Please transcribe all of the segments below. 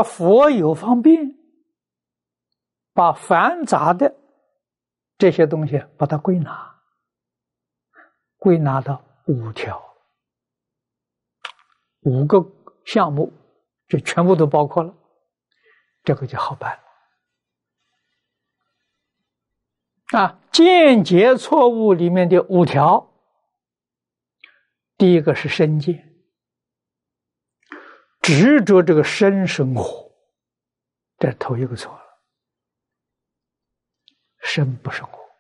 而佛有方便，把繁杂的这些东西把它归纳到5条，5个项目，就全部都包括了，这个就好办了。见解错误里面的5条，第一个是身见，执着这个身是我，这头一个错了，身不是我。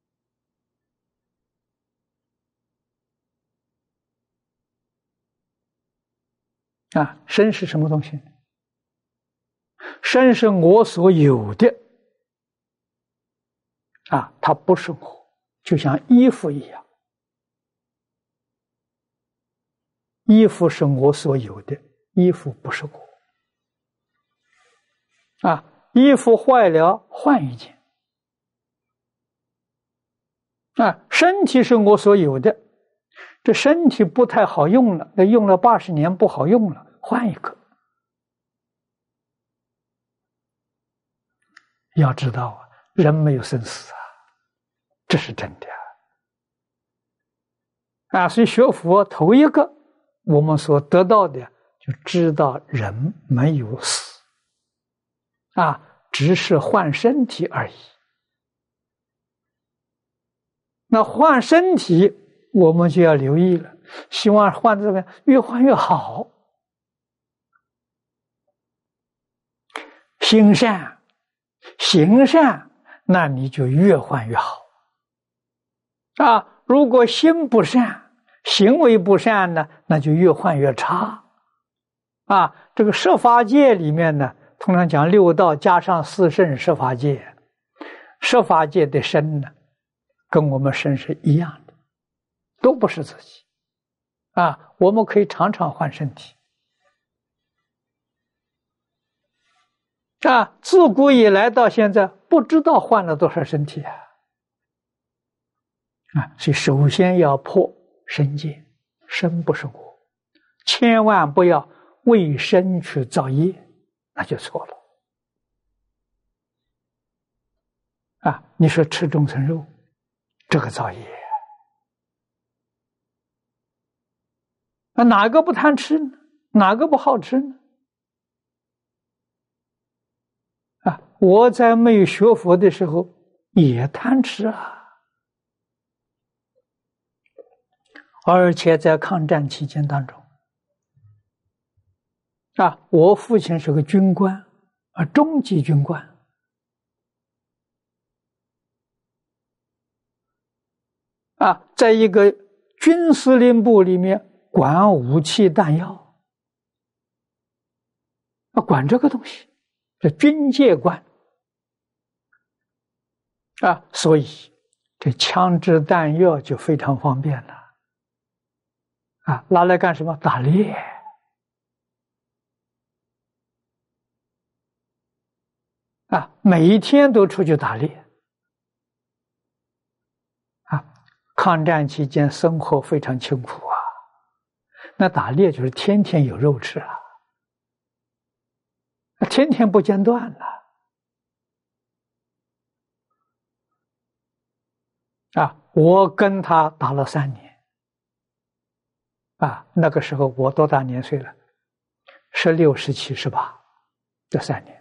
身是什么东西？身是我所有的，它不是我，就像衣服一样，衣服是我所有的，衣服不是我。衣服坏了换一件。身体是我所有的，这身体不太好用了，用了80年不好用了，换一个。要知道人没有生死这是真的所以学佛头一个我们所得到的，就知道人没有死只是换身体而已。那换身体我们就要留意了，希望换这个越换越好，心善行善，那你就越换越好如果心不善，行为不善呢，那就越换越差这个摄法界里面呢，通常讲6道加上4圣摄法界，摄法界的身呢跟我们身是一样的，都不是自己我们可以常常换身体自古以来到现在不知道换了多少身体所以首先要破身见，身不是我，千万不要为身去造业，那就错了你说吃众生肉，这个造业哪个不贪吃呢？哪个不好吃呢？我在没有学佛的时候也贪吃而且在抗战期间当中我父亲是个军官中级军官在一个军司令部里面管武器弹药管这个东西，这军界管所以这枪支弹药就非常方便了拿来干什么？打猎每一天都出去打猎抗战期间生活非常清苦那打猎就是天天有肉吃天天不间断我跟他打了3年那个时候我多大年岁了？16、17、18，这3年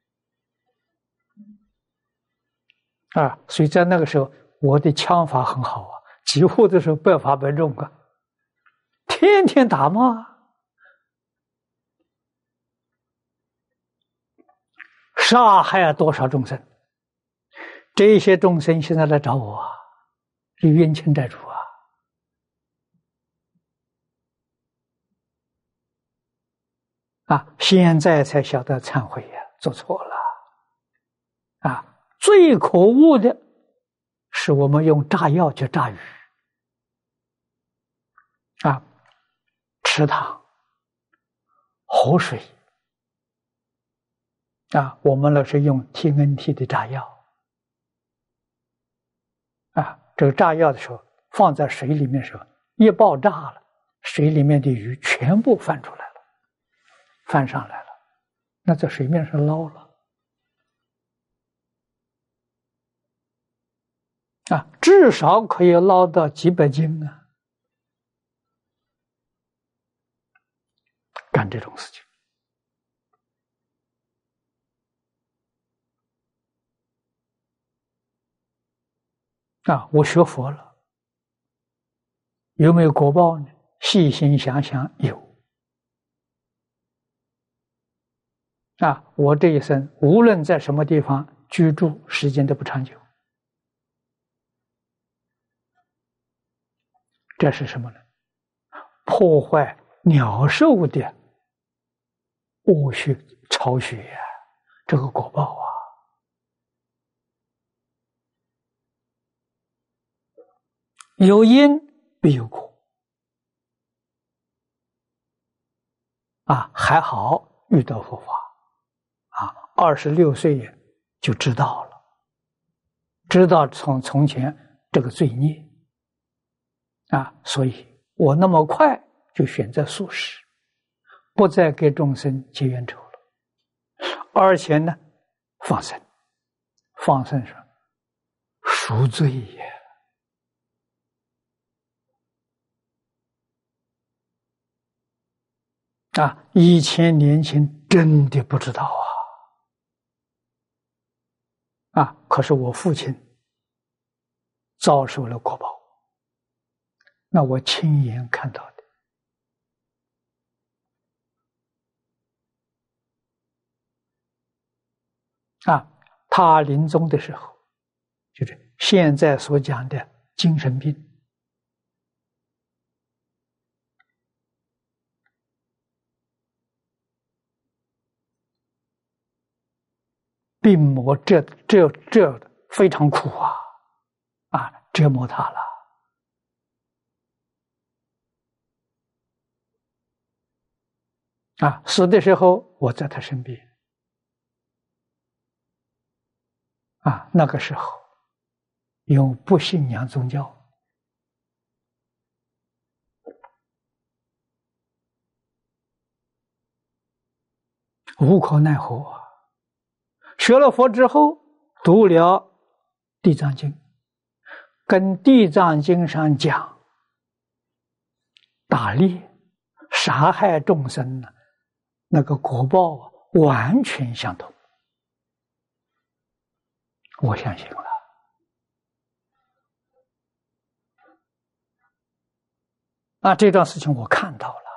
所以在那个时候我的枪法很好几乎都是百发百中天天打嘛，杀害多少众生，这些众生现在来找我是冤亲债主现在才晓得忏悔做错了最可恶的是我们用炸药去炸鱼池塘河水我们那是用 TNT 的炸药这个炸药的时候放在水里面的时候一爆炸了，水里面的鱼全部翻出来了，翻上来了那在水面上捞了啊，至少可以捞到几百斤啊！干这种事情啊，我学佛了，有没有果报呢？细心想想，有。啊，我这一生无论在什么地方居住，时间都不长久。这是什么呢？破坏鸟兽的恶血巢穴呀，这个果报啊！有因必有果啊！还好遇到佛法啊，26岁就知道了，知道从前这个罪孽啊，所以我那么快就选择素食，不再给众生结冤仇了，而且呢，放生，放生是赎罪也。啊，以前年轻真的不知道啊，可是我父亲遭受了果报，那我亲眼看到的啊。他临终的时候，就是现在所讲的精神病，病魔这非常苦啊，折磨他了啊。死的时候我在他身边啊，那个时候因为不信仰宗教，无可奈何啊。学了佛之后，读了《地藏经》，跟《地藏经》上讲打猎、杀害众生呢，那个果报完全相同。我相信了啊，这桩事情我看到了。